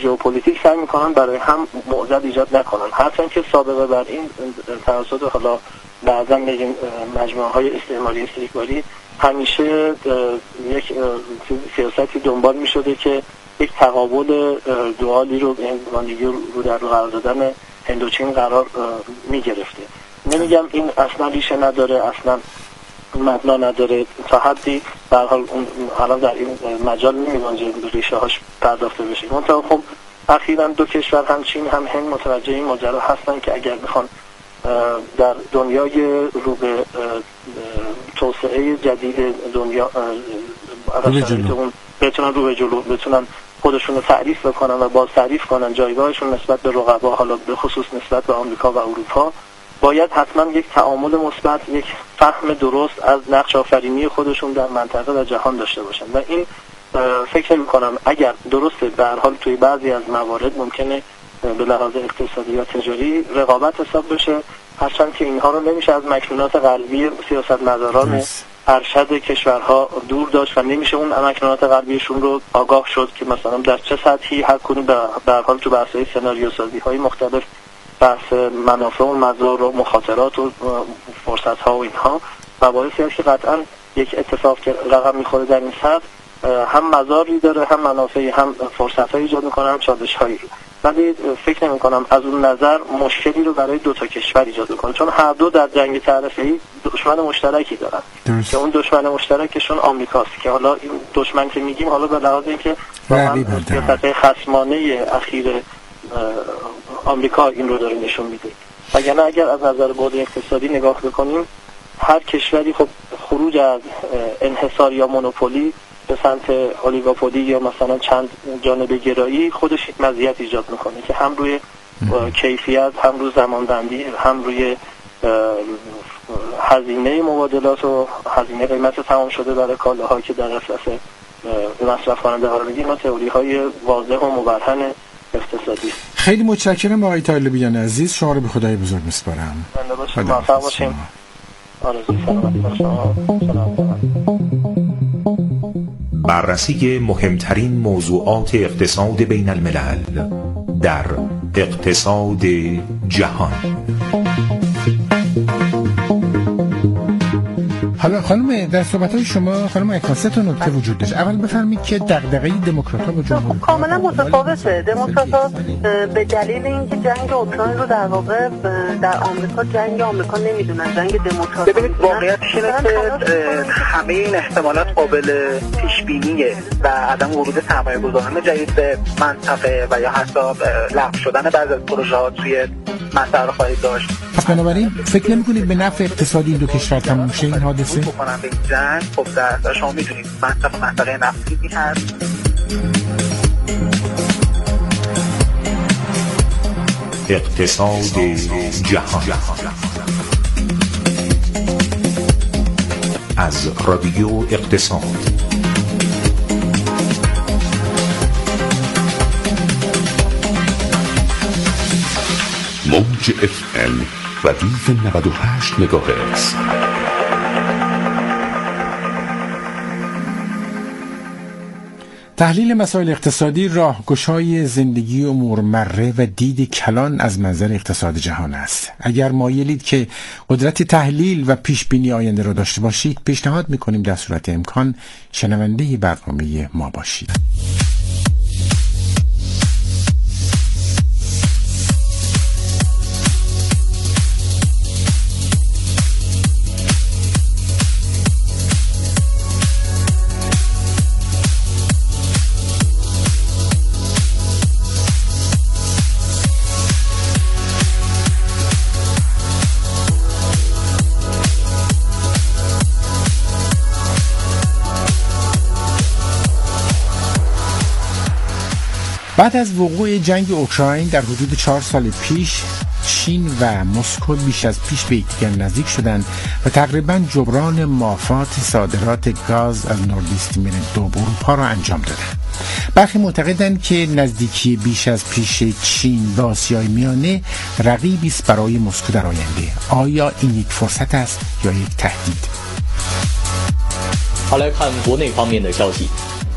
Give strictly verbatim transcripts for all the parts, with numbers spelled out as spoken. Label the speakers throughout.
Speaker 1: ژئوپلیتیک سعی میکنن برای هم معضل ایجاد نکنن، هرچند که سابقه بر این توسط حالا بعضا میگیم مجموعه های استعماری استکباری همیشه یک سیاستی دنبال میشده که یک تقابل دوالی رو یگانگی رو در رو قرار دادن هندوچین قرار میگرفته. نمیگم این اصلا ریشه نداره، اصلا مبنا نداره، تا حدی به هر حال الان در این مجال نمی‌گنجه ریشه هاش پرداخته بشه. منتها خب اخیراً دو کشور هم چین هم هند متوجه این ماجرا هستن که اگر بخوان در دنیای رو به توسعه جدید دنیا بتونن رو به جلو بتونن خودشون رو تعریف بکنن و باز تعریف کنن جایگاهشون نسبت به رقبا، حالا به خصوص نسبت به آمریکا و اروپا، باید حتما یک تعامل مثبت، یک فهم درست از نقش آفرینی خودشون در منطقه و جهان داشته باشن و این فکر می‌کنم اگر درسته به هر حال توی بعضی از موارد ممکنه به لحاظ اقتصادی یا تجاری رقابت حساب بشه، هرچند که اینها رو نمیشه از مکنونات غربی سیاستمداران ارشد کشورها دور داشت و نمیشه اون مکنونات غربیشون رو آگاه شد که مثلا در چه سطحی هر کدوم به هر حال تو بحث‌های سناریوسازی‌های مختلف بحث منافع و مضار و مخاطرات و فرصت‌ها و اینها مباحثی هست که قطعاً یک اتفاق که رقم می‌خوره در این سطح هم مضاری داره، هم منافعی، هم فرصت‌های ایجاد می‌کنه، هم چالش‌هایی. ولی فکر نمی‌کنم از اون نظر مشکلی رو برای دو تا کشور ایجاد کنه، چون هر دو در جنگ تعرفه‌ای دشمن مشترکی دارن درست. که اون دشمن مشترکشون آمریکاست که حالا این دشمن که میگیم حالا به لحاظ اینکه سیاست خصمانه اخیر آمریکا این رو داره نشون میده. وگرنه اگر از نظر بعد اقتصادی نگاه بکنیم هر کشوری خب خروج از انحصار یا مونوپولی به سمت اولیگوپولی یا مثلا چند جانبه گرایی خودش یک مزیت ایجاد میکنه که هم روی کیفیت، هم روی زمانبندی، هم روی هزینه مبادلات و هزینه قیمت تمام شده برای کالاها که در دسترس مصرف کننده قرار بگیره. اینا تئوری های واضح و مبرهن اقتصادی.
Speaker 2: خیلی متشکرم آقای طالبیان عزیز، شما رو به خدای بزرگ میسپارم.
Speaker 1: بنده باشید، موفق باشیم. آرزوی سلامتی برای شما.
Speaker 3: بررسی مهمترین موضوعات اقتصاد بین الملل در اقتصاد جهان.
Speaker 2: حالا خانم در صحبت‌های شما خانم اکرام سه تا نکته وجود داشت. اول بفرمایید که دغدغه دموکرات‌ها با جمهوری
Speaker 4: کاملا متفاوته. دموکرات‌ها به دلیل اینکه جنگ اوکراین رو در واقع در آمریکا جنگ آمریکا نمیدونن، جنگ دموکرات.
Speaker 5: ببینید واقعیتش اینه که همه این احتمالات قابل پیش بینیه و عدم ورود سرمایه‌گذاران جدید به منطقه و یا حتی لغو شدن بعضی از پروژه‌ها توی منطقه خواهید داشت.
Speaker 2: پس بنابراین فکر نمی‌کنید به نفع اقتصادی این دو کشور تموم شه این حادثه؟
Speaker 5: بکنن به این جنگ. خب در شما می‌دونید منطقه منطقه نفتی هست.
Speaker 3: اقتصاد جهان از رادیو اقتصاد.
Speaker 6: موج اف ام ردیف نود و هشت مگاهرتز.
Speaker 2: تحلیل مسائل اقتصادی راهگشای زندگی امورمره و دید کلان از منظر اقتصاد جهان است. اگر مایلید که قدرت تحلیل و پیش بینی آینده را داشته باشید، پیشنهاد می‌کنیم در صورت امکان شنونده برنامه ما باشید. بعد از وقوع جنگ اوکراین در حدود چهار سال پیش، چین و مسکو بیش از پیش به یکدیگر نزدیک شدند و تقریباً جبران مافات صادرات گاز از نورد استریم دو به اروپا را انجام دادند. برخی معتقدند که نزدیکی بیش از پیش چین به آسیای میانه رقیبی است برای مسکو در آینده. آیا این یک فرصت است یا یک تهدید؟
Speaker 7: 好，来看国内方面的消息。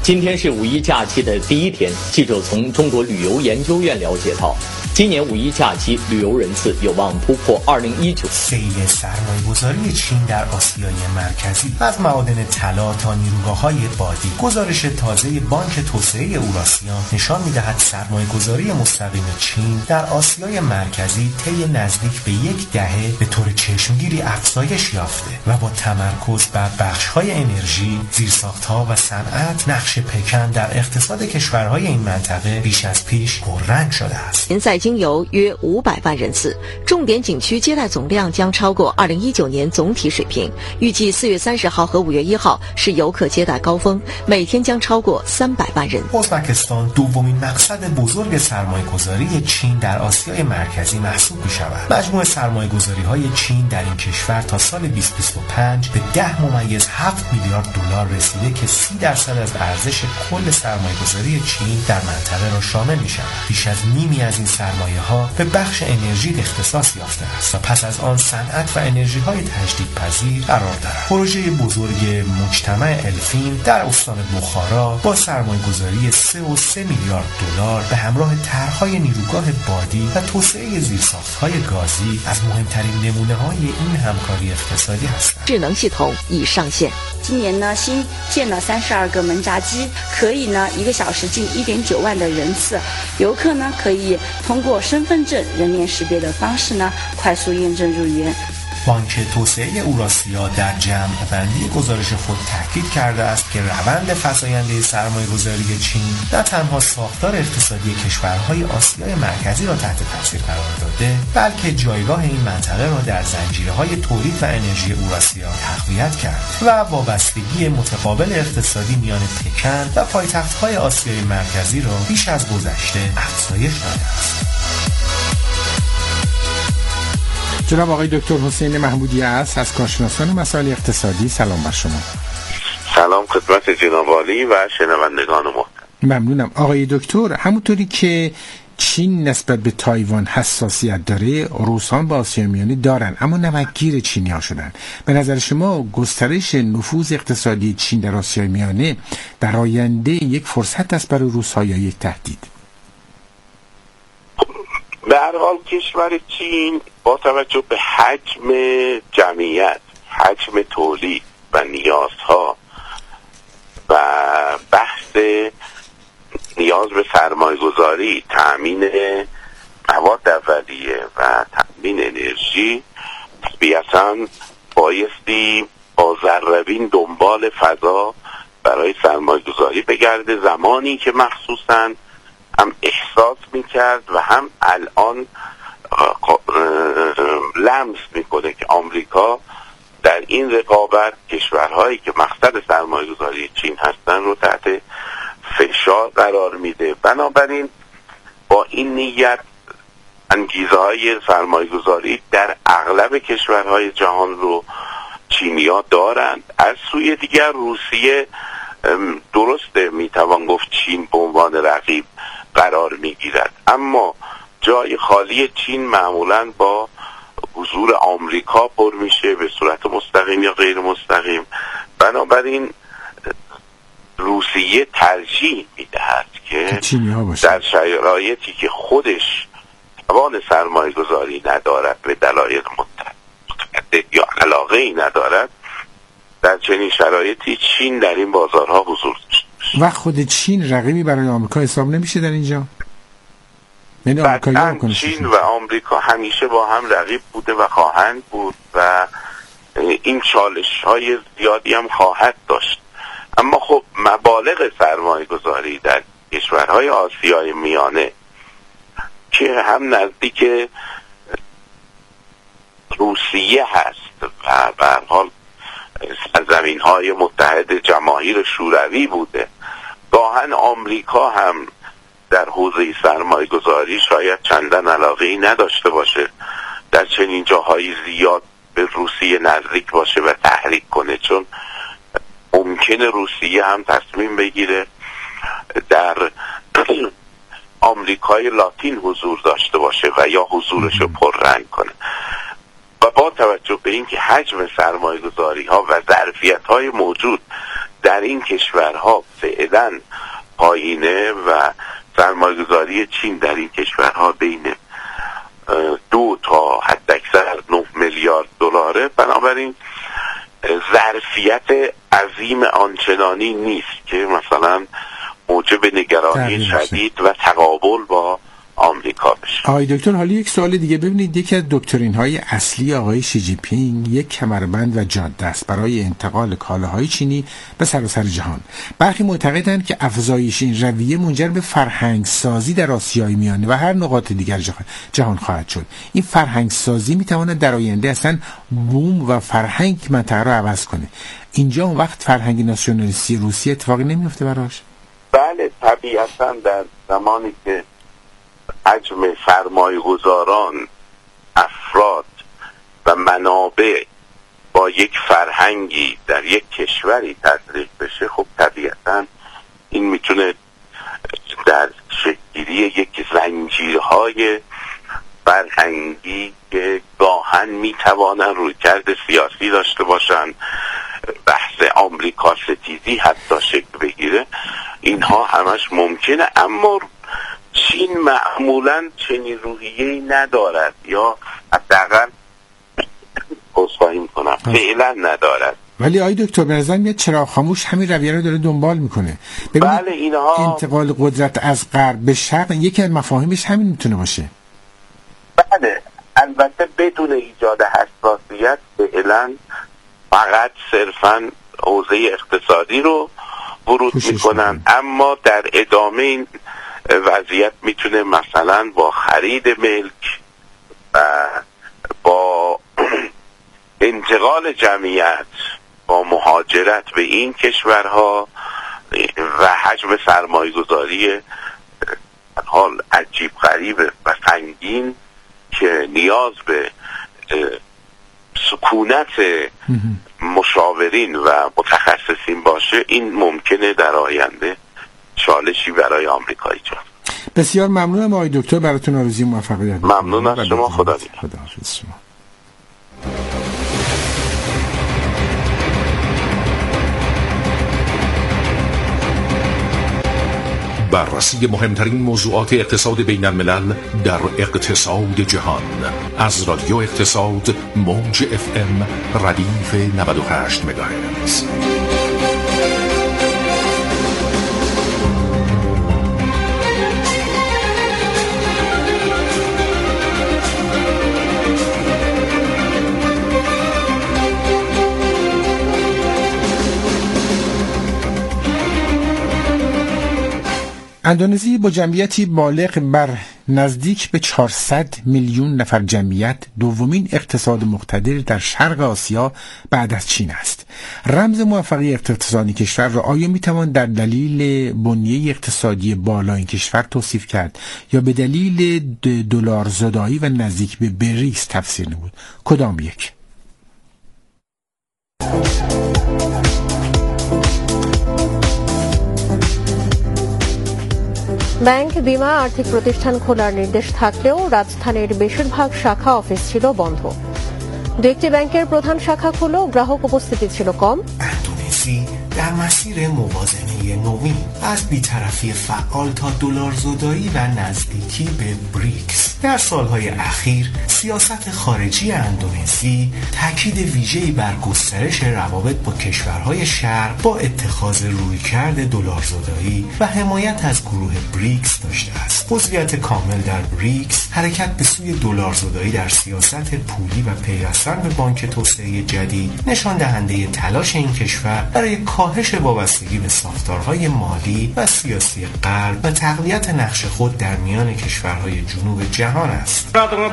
Speaker 7: 今天是五一假期的第一天，记者从中国旅游研究院了解到，今年五一假期旅游人次有望突破二零一九。
Speaker 8: سیل سرمایه‌گذاری چین در آسیای مرکزی از معادن طلا تا نیروگاه‌های بادی. گزارش تازه بانک توسعه اوراسیا نشان می‌دهد سرمایه‌گذاری مستقیم چین در آسیای مرکزی طی نزدیک به یک دهه به طور چشمگیری افزایش یافته و با تمرکز بر بخش‌های انرژی، زیرساخت‌ها و صنعت، نقش پکن در اقتصاد کشورهای این منطقه بیش از پیش پررنگ شده است.
Speaker 9: 年在经游约五百万人次，重点景区接待总量将超过二零一九年总体水平。预计四月三十号和五月一号是游客接待高峰，每天将超过三百万人。
Speaker 8: ازبکستان دومین مقصد بزرگ سرمایه‌گذاری چین در آسیای مرکزی محسوب می‌شود. مجموع سرمایه‌گذاری‌های چین در این کشور تا سال بیست و بیست و پنج به ده ممیز هفت میلیارد دلار رسیده که سی درصد از ارزش کل سرمایه‌گذاری چین در منطقه را شامل می‌شود. بیش از نیمی از این سرمایه‌ها به بخش انرژی اختصاص یافته است و پس از آن صنعت و انرژی‌های تجدیدپذیر قرار دارد. پروژه بزرگ مجتمع الفین در استان بخارا با سرمایه‌گذاری سه و سه میلیارد دلار به همراه طرح‌های نیروگاه بادی و توسعه زیرساخت‌های گازی از مهمترین نمونه‌های این همکاری اقتصادی هستند.
Speaker 9: 智能系统已上线。
Speaker 10: 今年呢，新建了三十二个门闸机，可以呢一个小时进一点九万的人次。游客呢可以通过身份证人脸识别的方式呢，快速验证入园。
Speaker 8: بانک توسعه اوراسیا در جمع بندی گزارش خود تاکید کرده است که روند فزاینده سرمایه‌گذاری چین نه تنها ساختار اقتصادی کشورهای آسیای مرکزی را تحت تاثیر قرار داده، بلکه جایگاه این منطقه را در زنجیره‌های تولید و انرژی اوراسیا تقویت کرد و وابستگی متقابل اقتصادی میان پکن و پایتخت‌های آسیای مرکزی را بیش از گذشته افزایش داده است.
Speaker 2: جناب آقای دکتر حسین محمودی است از کارشناسان مسائل اقتصادی. سلام بر شما.
Speaker 11: سلام خدمت جناب عالی و شنوندگان محترم.
Speaker 2: ممنونم آقای دکتر. همونطوری که چین نسبت به تایوان حساسیت داره، روسان با آسیای میانه دارن، اما نمکگیر چینی‌ها شدن. به نظر شما گسترش نفوذ اقتصادی چین در آسیای میانه در آینده یک فرصت است برای روس‌ها یا یک تهدید؟
Speaker 11: به هر حال کشور چین با توجه به حجم جمعیت، حجم تولید و نیازها و بحث نیاز به سرمایه‌گذاری، تأمین مواد اولیه و تأمین انرژی، طبیعتاً بایستی با ذره‌بین دنبال فضا برای سرمایه‌گذاری بگرده، زمانی که مخصوصاً هم احساس میکرد و هم الان لمس میکنه که آمریکا در این رقابت کشورهایی که مقصد سرمایه‌گذاری چین هستن رو تحت فشار قرار میده. بنابراین با این نیت انگیزه های سرمایه‌گذاری در اغلب کشورهای جهان رو چینی‌ها دارند. از سوی دیگر روسیه درسته میتوان گفت چین به عنوان رقیب قرار میگیرد، اما جای خالی چین معمولاً با حضور آمریکا پر میشه به صورت مستقیم یا غیر مستقیم. بنابراین روسیه ترجیح میدهد که در شرایطی که خودش توان سرمایه گذاری ندارد به دلایل متعدد یا علاقه ای ندارد، در چنین شرایطی چین در این بازارها حضور داشته. و
Speaker 2: خود چین رقیبی برای آمریکا حساب نمیشه در اینجا؟
Speaker 11: قطعاً چین و آمریکا همیشه با هم رقیب بوده و خواهند بود و این چالش های زیادی هم خواهد داشت. اما خب مبالغ سرمایه گذاری در کشورهای آسیای میانه که هم نزدیک روسیه هست و به هر حال سرزمین های متحد جماهیر شوروی بوده، گاهن آمریکا هم در حوزه سرمایه گذاری شاید چندان علاقه‌ای نداشته باشه در چنین جاهای زیاد به روسیه نزدیک باشه و تحریک کنه، چون ممکنه روسیه هم تصمیم بگیره در آمریکای لاتین حضور داشته باشه و یا حضورش رو پررنگ کنه. و با توجه به اینکه حجم سرمایه گذاری ها و ظرفیت های موجود در این کشورها فعلا پایینه و سرمایه‌گذاری چین در این کشورها بین دو تا حداکثر نه میلیارد دلاره. بنابراین ظرفیت عظیم آنچنانی نیست که مثلا موجب نگرانی شدید و تقابل با آمریکا بشه.
Speaker 2: آقای دکتر، حالا یک سوال دیگه. ببینید، یکی از دکترین های اصلی آقای شی جی پینگ یک کمربند و جاده است برای انتقال کالاهای چینی به سراسر جهان. برخی معتقدند که افزایش این رویه منجر به فرهنگ سازی در آسیای میانه و هر نقاط دیگر جهان خواهد شد. این فرهنگ سازی میتواند در آینده اصلا بوم و فرهنگ منطقه رو عوض کنه. اینجا اون وقت فرهنگ ناسیونالیستی روسیه اتفاقی نمیفته براش؟
Speaker 11: بله، طبیعتا در زمانی که حجم سرمایه گذاران، افراد و منابع با یک فرهنگی در یک کشوری تزریق بشه، خب طبیعتا این میتونه در شکل‌گیری یک زنجیرهای فرهنگی که گاهن میتوانن رویکرد سیاسی داشته باشن، بحث آمریکا ستیزی حتی شکل بگیره، اینها همش ممکنه. اما چین معمولا چنین روحیه‌ای ندارد، یا حداقل عذرخواهی میکنم فعلا ندارد.
Speaker 2: ولی آقای دکتر به نظر میاد چراغ خاموش همین رویه رو داره دنبال میکنه.
Speaker 11: بله، اینها
Speaker 2: انتقال قدرت از غرب به شرق یکی از مفاهیمش همین میتونه باشه.
Speaker 11: بله، البته بدون ایجاد حساسیت فعلا فقط صرفا حوزه اقتصادی رو ورود میکنن، اما در ادامه این وضعیت میتونه مثلا با خرید ملک و با انتقال جمعیت، با مهاجرت به این کشورها و حجم سرمایه گذاری حال عجیب غریب و سنگین که نیاز به سکونت مشاورین و متخصصین باشه، این ممکنه در آینده چالشی برای آمریکا ایجاد.
Speaker 2: بسیار ممنونم آقای دکتر، براتون آرزوی موفقیت.
Speaker 11: ممنون از شما. خدا
Speaker 2: حافظ شما.
Speaker 3: بررسی مهمترین موضوعات اقتصاد بین الملل در اقتصاد جهان از رادیو اقتصاد موج اف ام ردیف نود و هشت مگاهرتز.
Speaker 2: اندونزی با جمعیتی بالغ بر نزدیک به چهارصد میلیون نفر جمعیت دومین اقتصاد مقتدر در شرق آسیا بعد از چین است. رمز موفقیت اقتصادی کشور را آیا میتوان در دلیل بنیه اقتصادی بالا این کشور توصیف کرد یا به دلیل دلار زدایی و نزدیک به بریکس تفسیر نمود؟ کدام یک؟
Speaker 12: ব্যাংক, বিমা, আর্থিক প্রতিষ্ঠান খোলার নির্দেশ থাকলেও রাজধানীর বেশিরভাগ শাখা অফিস ছিল বন্ধ। দু একটি ব্যাংকের প্রধান শাখা খুলেও গ্রাহক উপস্থিতি ছিল কম।
Speaker 8: اندونزی در مسیر موازنه نوین از بی‌طرفی فعال تا دلارزدایی و نزدیکی به بریکس. در سالهای اخیر سیاست خارجی اندونزی تاکید ویژه‌ای بر گسترش روابط با کشورهای شرق با اتخاذ رویکرد دلارزدایی و حمایت از گروه بریکس داشته است. عضویت کامل در بریکس حرکت به سوی دلارزدایی در سیاست پولی و پیوستن به بانک توسعه جدید نشان دهنده تلاش این کشور برای کاهش وابستگی به ساختارهای مالی و سیاسی غرب و تقویت نقش خود در میان کشورهای جنوب جهان است.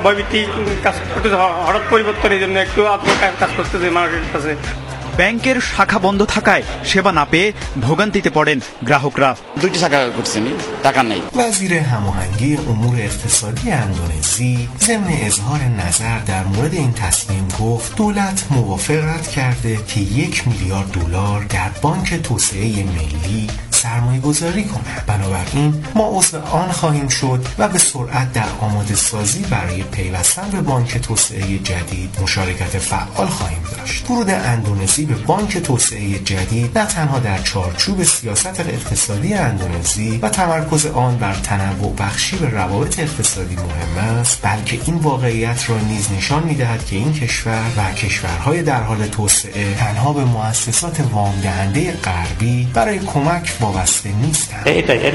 Speaker 13: ব্যাংকের শাখা বন্ধ থাকায় সেবা না পেয়ে ভোগান্তিতে পড়েন গ্রাহকরা।
Speaker 14: দুটি শাখা করছেন, টাকা নেই।
Speaker 8: وزیر هماهنگی امور اقتصادی اندونزی ضمن اظهار نظر در مورد این تصمیم گفت دولت موافقت کرده که یک میلیارد دلار در بانک توسعه ملی سرمایه گذاری کنند. بنابراین ما عضو آن خواهیم شد و به سرعت در آماده سازی برای پیوستن به بانک توسعه جدید مشارکت فعال خواهیم داشت. ورود اندونزی به بانک توسعه جدید نه تنها در چارچوب سیاست اقتصادی اندونزی و تمرکز آن بر تنوع بخشی به روابط اقتصادی مهم است، بلکه این واقعیت را نیز نشان می‌دهد که این کشور و کشورهای در حال توسعه تنها به مؤسسات وام دهنده غربی برای کمک وابسته نیستند.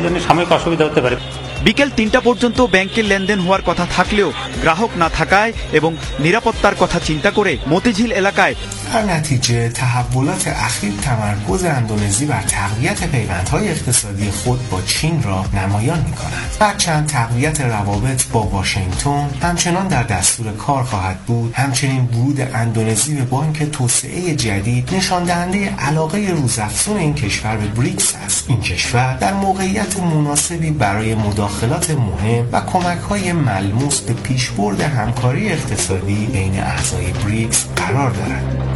Speaker 13: বিকেল তিনটা পর্যন্ত ব্যাংকের লেনদেন হওয়ার কথা থাকলেও গ্রাহক না থাকায় এবং নিরাপত্তার কথা চিন্তা করে মতিঝিল এলাকায়
Speaker 8: در نتیجه تحولات اخیر تمرکز اندونزی بر تقویت پیوندهای اقتصادی خود با چین را نمایان می‌کند. هرچند تقویت روابط با واشنگتن همچنان در دستور کار خواهد بود، همچنین ورود اندونزی به بانک توسعه جدید نشان دهنده علاقه روزافزون این کشور به بریکس است. این کشور در موقعیت مناسبی برای مداخلات مهم و کمک‌های ملموس به پیشبرد همکاری اقتصادی بین اعضای بریکس قرار دارد.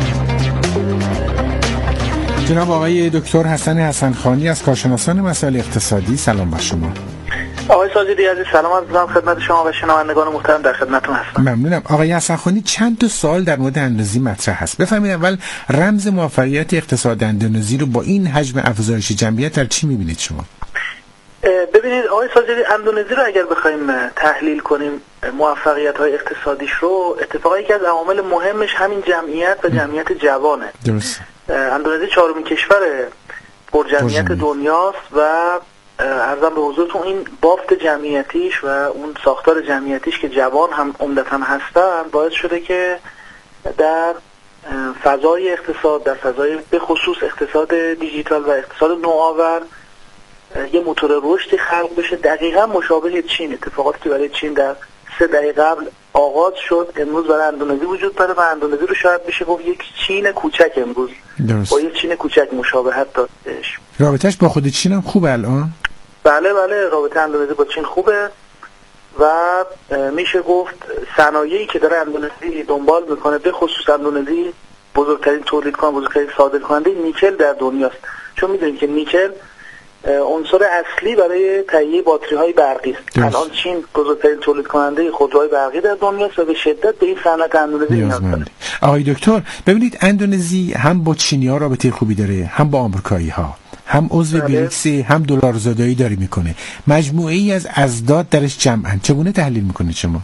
Speaker 2: جناب آقای دکتر حسن حسنخانی از کارشناسان مسائل اقتصادی، سلام بر شما.
Speaker 5: آقای ساجدی عزیز سلام عرض می‌کنم خدمت شما و شنوندگان محترم، در خدمتتون هستم.
Speaker 2: ممنونم. آقای حسنخانی، چند تا سوال در مورد اندونزی مطرح هست. بفرمایید اول رمز موفقیت اقتصاد اندونزی رو با این حجم افزایش جمعیت در چی می‌بینید شما؟
Speaker 5: ببینید آقای ساجدی، اندونزی رو اگر بخوایم تحلیل کنیم موفقیت‌های اقتصادیش رو، اتفاقی که از عوامل مهمش همین جمعیت و جمعیت جوانه.
Speaker 2: درست.
Speaker 5: اندونزی چهارمین کشور پرجمعیت دنیاست و عرضم به حضورتون این بافت جمعیتیش و اون ساختار جمعیتیش که جوان هم عمدتاً هستن باعث شده که در فضای اقتصاد، در فضای به خصوص اقتصاد دیجیتال و اقتصاد نوآور یه موتور رشدی خلق بشه، دقیقاً مشابه چین. اتفاقاتی که برای چین در سه دهه قبل آغاز شد امروز برای اندونزی وجود داره و اندونزی رو شاید بشه گفت یک چین کوچک امروز درست. با یک چین کوچک مشابهت داشتش.
Speaker 2: رابطهش با خود چین هم خوبه الان؟
Speaker 5: بله بله، رابطه اندونزی با چین خوبه و میشه گفت صنایعی که داره اندونزی دنبال میکنه، به خصوص اندونزی بزرگترین تولید کننده، بزرگترین صادر کننده نیکل در دنیاست. چون میدونید که نیکل عنصر اصلی برای تهیه باتری‌های برقی است. الان چین بزرگترین تولید کننده خودروهای برقی در دنیاست و به شدت به این صنعت اندونزی نیاز داره.
Speaker 2: آقای دکتر، ببینید اندونزی هم با چینی‌ها رابطه خوبی داره، هم با آمریکایی‌ها، هم عضو بریکس، هم دلارزدایی داری میکنه. مجموعه‌ای از ازداد درش جمعن. چگونه تحلیل میکنید شما؟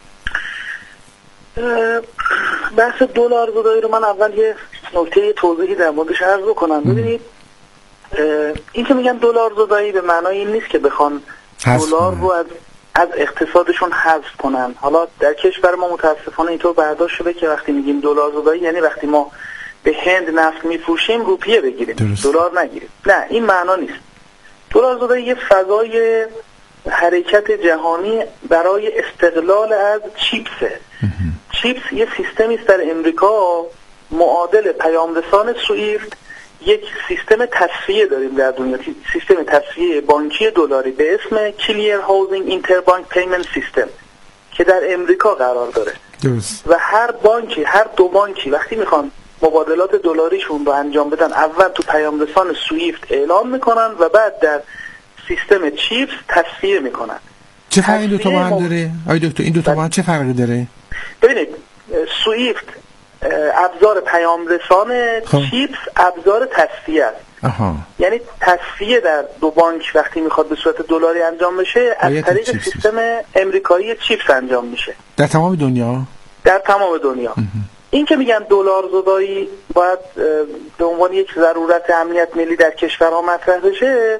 Speaker 5: بحث دلارزدایی رو من اول یه نکته توضیحی در موردش عرض کنم. ببینید این که میگن دلار زدایی به معنای این نیست که بخوان دلار رو از از اقتصادشون حذف کنن. حالا در کشور ما متاسفانه اینطور برداشت شده که وقتی میگیم دلار زدایی یعنی وقتی ما به هند نفت میفروشیم روپیه بگیریم، دلار نگیریم. نه، این معنا نیست. دلار زدایی یه فضای حرکت جهانی برای استقلال از چیپسه. چیپس یه سیستمی است در امریکا معادل پیامرسان سوئیفت. یک سیستم تصفیه داریم در دنیا، سیستم تصفیه بانکی دلاری به اسم کلیر هاوزینگ اینتربانک پیمنت سیستم که در امریکا قرار داره. درست. و هر بانکی، هر دو بانکی وقتی میخوان مبادلات دلاریشون رو انجام بدن، اول تو پیامرسان سوئیفت اعلام میکنن و بعد در سیستم چیپس تصفیه میکنن.
Speaker 2: چه فرقی این دو تا با هم داره؟ آی دکتر، این دو تا با هم چه فرقی داره؟
Speaker 5: ببینید، سوئیفت ابزار پیامرسان، چیپس ابزار تصفیه است. آها. یعنی تصفیه در دو بانک وقتی میخواد به صورت دلاری انجام بشه از طریق سیستم امریکایی چیپس انجام میشه.
Speaker 2: در تمام دنیا؟
Speaker 5: در تمام دنیا. اه. این که میگن دلار زدایی باید به عنوان یک ضرورت امنیت ملی در کشورها مطرح بشه،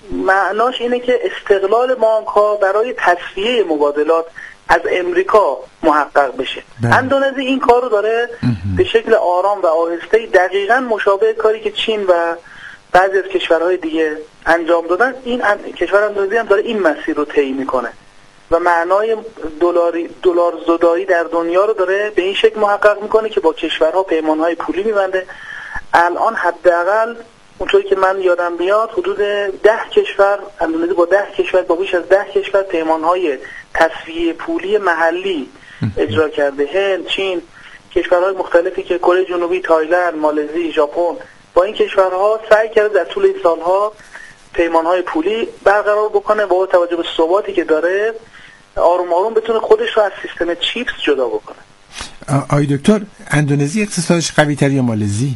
Speaker 5: معناش اینه که استقلال بانک‌ها برای تصفیه مبادلات از امریکا محقق بشه. اندونزی این کار رو داره به شکل آرام و آهسته، دقیقاً مشابه کاری که چین و بعضی از کشورهای دیگه انجام دادن. این کشور اندونزی هم داره این مسیر رو طی میکنه و معنای دلاری دلار زدایی در دنیا رو داره به این شکل محقق میکنه که با کشورها پیمانهای پولی میبنده. الان حداقل اونطوری که من یادم بیاد حدود ده کشور، اندونزی با ده کشور، با بیش از ده کشور پیمانهای تصفیه پولی محلی اجرا کرده. هند، چین، کشورهای مختلفی که کره جنوبی، تایلند، مالزی، ژاپن، با این کشورها سعی کرده در طول این سالها پیمانهای پولی برقرار بکنه و با توجه به ثباتی که داره آروم آروم بتونه خودش رو از سیستم چیپس جدا بکنه.
Speaker 2: آی دکتر، اندونزی اقتصادش قوی تر یا مالزی؟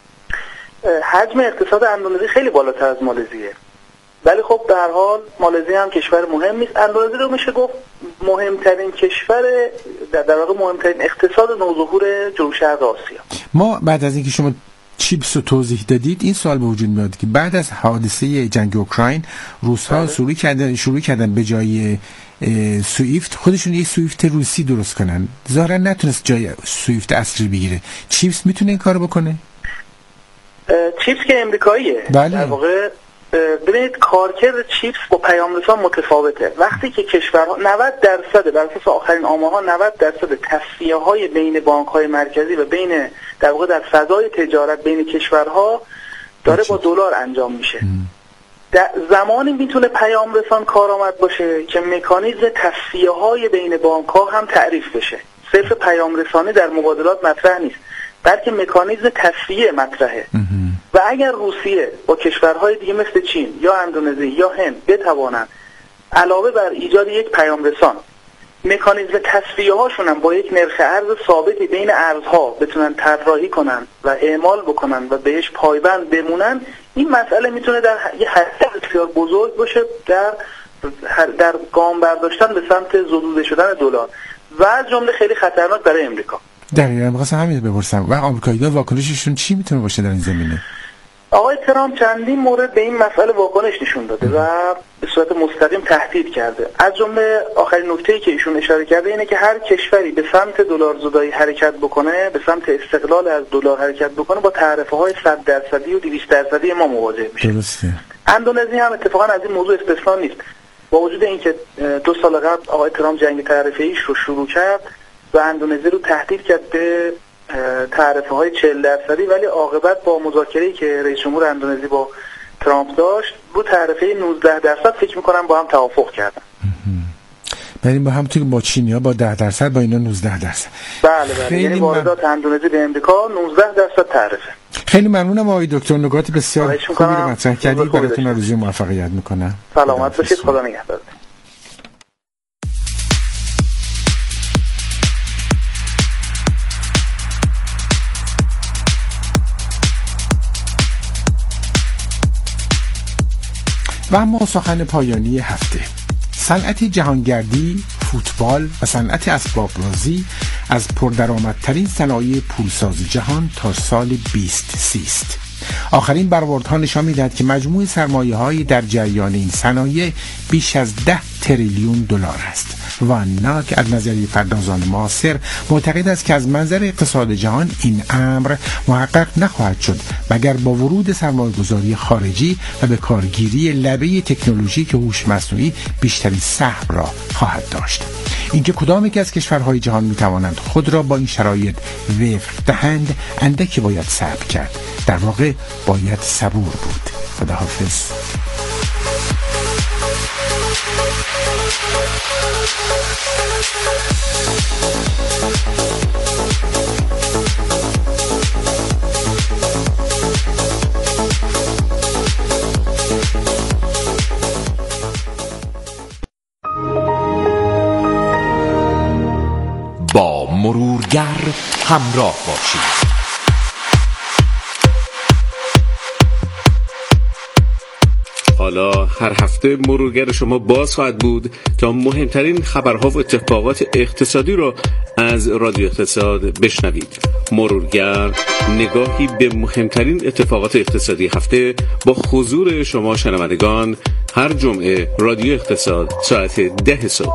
Speaker 5: حجم اقتصاد اندونزی خیلی بالاتر از مالزیه، ولی خب به هر حال مالزی هم کشور مهم نیست. اندونزی رو میشه گفت مهمترین کشور، در واقع مهمترین اقتصاد نوظهور جنوب شرق آسیا.
Speaker 2: ما بعد از اینکه شما چیپس رو توضیح دادید این سوال به وجود میاد که بعد از حادثه جنگ اوکراین روس‌ها شروع کردن شروع کردن به جای سویفت خودشون یک سویفت روسی درست کنن. ظاهرا نتونست جای سویفت اصلی بگیره. چیپس میتونه این کارو بکنه؟
Speaker 5: چیپس که امریکاییه.
Speaker 2: بله.
Speaker 5: در واقع ببینید کارکرد چیپس با پیام رسان متفاوته. وقتی که کشورها نود درصد بر اساس آخرین آمارها نود درصد تصفیه‌های بین بانک‌های مرکزی و بین در واقع در فضای تجارت بین کشورها داره با دلار انجام میشه. در زمانی میتونه پیام رسان کارآمد باشه که مکانیزم تصفیه‌های بین بانک‌ها هم تعریف بشه. صرف پیام رسانی در مبادلات مطرح نیست، بلکه مکانیزم تصفیه مطرحه. و اگر روسیه با کشورهای دیگه مثل چین یا اندونزی یا هند بتوانند علاوه بر ایجاد یک پیام رسان مکانیزم تصفیه هاشون هم با یک نرخ ارز ثابتی بین ارزها بتونن طراحی کنن و اعمال بکنن و بهش پایبند بمونن، این مسئله میتونه در یه حد بسیار بزرگ باشه در در گام برداشتن به سمت زدوده شدن دلار و از جمله خیلی خطرناک برای امریکا.
Speaker 2: دقیقاً می‌خواستم همین بپرسم و آمریکایی‌ها واکنششون چی میتونه باشه در این زمینه؟
Speaker 5: آقای ترامپ چندین مورد به این مسئله واکنش نشون داده و به صورت مستقیم تهدید کرده. از جمله آخرین نکته‌ای که ایشون اشاره کرده اینه که هر کشوری به سمت دلار زدایی حرکت بکنه، به سمت استقلال از دلار حرکت بکنه، با تعرفه‌های صد درصدی و دویست درصدی ما مواجه میشه.
Speaker 2: درسته.
Speaker 5: اندونزی هم اتفاقا از این موضوع استثنا نیست. با وجود اینکه دو سال قبل آقای ترامپ جنگ تعرفه‌ایش رو شروع کرد و اندونزی رو تهدید کرد به تعرفه های چهل درصدی، ولی عاقبت با مذاکره‌ای که رئیس جمهور اندونزی با ترامپ داشت رو تعرفه نوزده درصد فکر می‌کنم با هم توافق کردن.
Speaker 2: بریم با هم توی با چینی‌ها با ده درصد، با اینا نوزده درصد.
Speaker 5: بله بله، یعنی واردات من... اندونزی به امریکا نوزده درصد تعرفه.
Speaker 2: خیلی ممنونم آقای دکتر، نکات بسیار خوبی رو مطرح کردید. براتون آرزوی موفقیت می‌کنم.
Speaker 5: سلامت باشید، خدا نگهدار.
Speaker 2: و اما سخن پایانی هفته. صنعت جهانگردی، فوتبال و صنعت اسباب‌بازی از پردرآمدترین صنایع پولساز جهان تا سال بیست سی است. آخرین برآوردها نشان می‌دهد که مجموع سرمایه‌های در جریان این صنایع بیش از ده تریلیون دلار است. و ناک از نظریه پردازان معاصر معتقد است که از منظر اقتصاد جهان این امر محقق نخواهد شد مگر با ورود سرمایه‌گذاری خارجی و به کارگیری لبه تکنولوژی که هوش مصنوعی بیشترین سهم را خواهد داشت. اینکه کدام یک از کشورهای جهان می‌توانند خود را با این شرایط وفق دهند اندکی باید صبر کرد. در واقع باید صبور بود. خداحافظ.
Speaker 3: با مرورگر همراه باشید. حالا هر هفته مرورگر شما باز خواهد بود تا مهمترین خبرها و اتفاقات اقتصادی را از رادیو اقتصاد بشنوید. مرورگر نگاهی به مهمترین اتفاقات اقتصادی هفته با حضور شما شنوندگان هر جمعه رادیو اقتصاد ساعت ده صبح.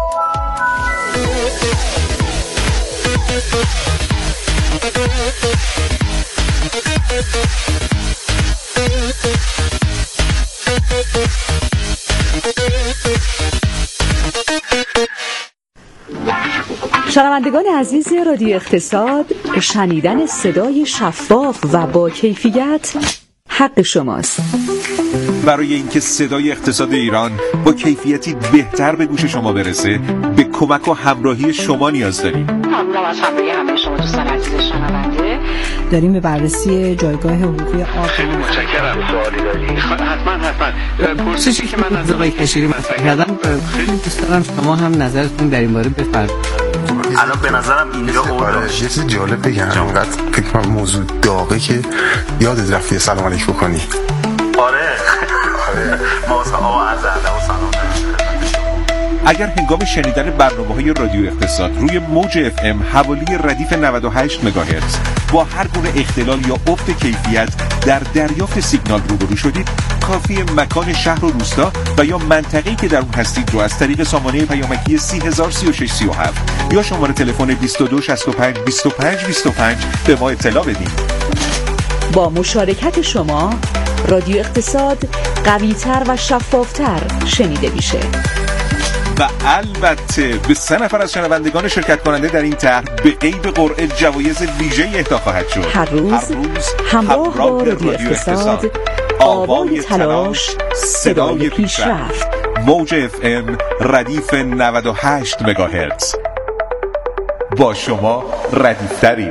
Speaker 15: شنوندگان عزیز رادیو اقتصاد، شنیدن صدای شفاف و با کیفیت حق شماست.
Speaker 16: برای اینکه صدای اقتصاد ایران با کیفیتی بهتر به گوش شما برسه، به کمک و همراهی شما نیاز داریم.
Speaker 17: ممنونم از همراهی همه شما دوستان عزیز شنونده.
Speaker 15: داریم به بررسی جایگاه حقوقی آب.
Speaker 18: خیلی متشکرم. سوالی داری؟ حتما حتما. پرسشی که من از آقای کشیری مطرح کردم، خیلی دوست دارم شما هم نظرتون در این باره بفرمایید.
Speaker 19: الان به نظرم اینجا اوضاع
Speaker 20: یه چیز جالب بگم، انقدر فکر کنم موضوع داغه که یادت رفتی سلام علیک بکنی.
Speaker 19: آره آره ما آقا عرض ادب و سلام.
Speaker 16: اگر هنگام شنیدن برنامه‌های رادیو اقتصاد روی موج اف ام حوالی ردیف نود و هشت مگاهرتز با هر گونه اختلال یا افت کیفیت در دریافت سیگنال روبرو شدید، کافی مکان شهر و روستا و یا منطقه‌ای که در اون هستید رو از طریق سامانه پیامکی سی هزار و سی و شش سی و هفت یا شماره تلفن بیست و دو شصت و پنج بیست و پنج بیست و پنج به ما اطلاع بدید.
Speaker 15: با مشارکت شما رادیو اقتصاد قوی‌تر و شفاف‌تر شنیده میشه.
Speaker 16: و البته به سه نفر از شنوندگان شرکت کننده در این طرح به قید قرعه جوایز ویژه اهدا خواهد شد.
Speaker 15: هر روز, هر روز همراه با رادیو اقتصاد، آوای تلاش، صدای پیشرفت.
Speaker 16: موج اف ام ردیف نود و هشت مگاهرتز. با شما ردیفتریم.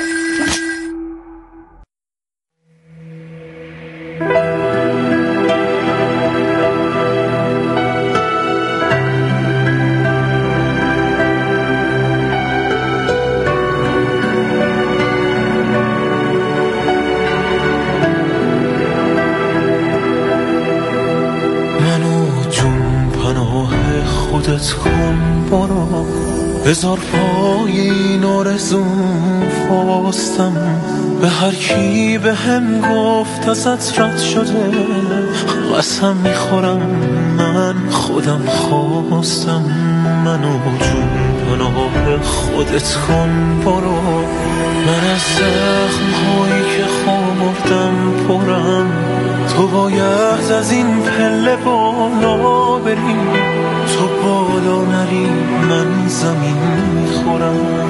Speaker 21: بذار پای این آرزوم فاستم، به هر کی به هم گفت ازت رد شده، قسم میخورم من خودم خواستم. منو جون پناه خودت کن برو، من از زخم هایی که خوردم پرم، تو باید از این پله بالا بری، تو بالا نری من زمین میخورم.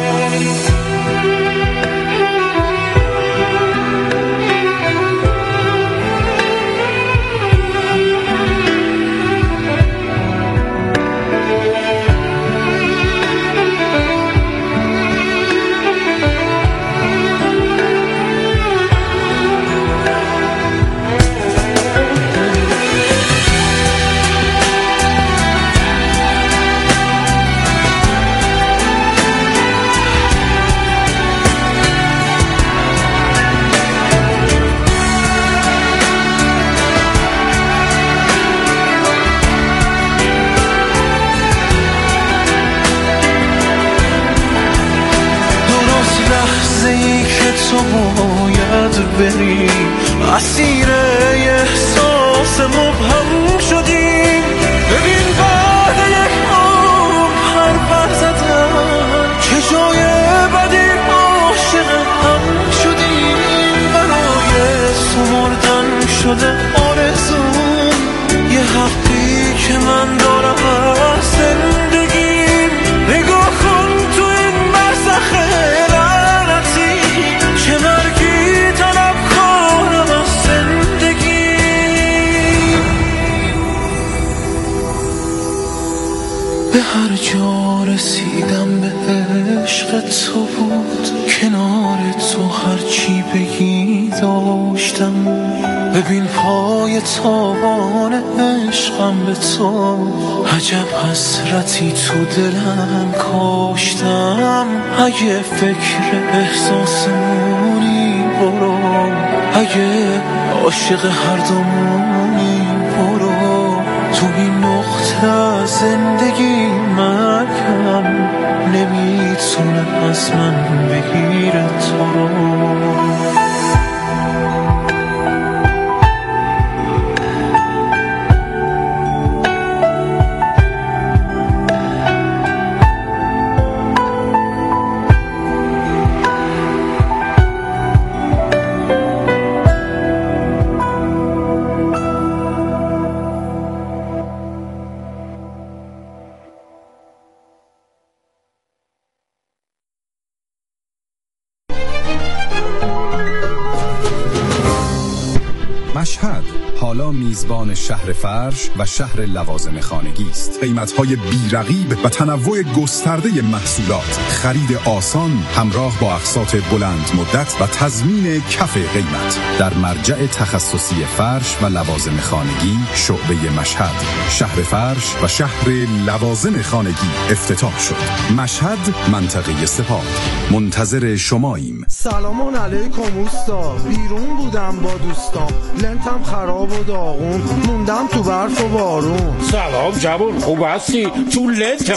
Speaker 21: تو باید بری، اسیر احساس مبهم شدی. ببین بعد یک عمر هر پر زدن چه جای بدی عاشق هم شدی. برای سمردن شده آرزوم، یه حقی که من دارم از زندگیم. نگاه کن تو این برزخ لعنتی، چه مرگی طلب کنم از زندگی. به هر جا رسیدم به عشق تو بود، کنار تو هرچی بگی داشتم. ببین پای تابان عشقم به تو، عجب حسرتی تو دلم کاشتم. اگه فکر احساسمونی برو، اگه عاشق هر دومونی برو. تو این نقطه زندگی مرگم نمیتونه از من بگیره تو رو.
Speaker 22: مشهد،
Speaker 1: حالا میزبان شهر فرش و شهر لوازم خانگی است.
Speaker 22: قیمت‌های بی‌رقیب و تنوع گسترده محصولات، خرید آسان همراه با اقساط بلند مدت و تضمین کف قیمت.
Speaker 1: در مرجع تخصصی فرش و لوازم خانگی شعبه مشهد. شهر فرش
Speaker 22: و شهر لوازم خانگی افتتاح شد. مشهد، منطقه سپاه. منتظر شماییم.
Speaker 23: سلام علیکم اوستا. بیرون بودم با دوستام، لنتم خراب و داغون، موندم تو برف و بارون.
Speaker 24: سلام جوان، خوب هستی؟ تو لنت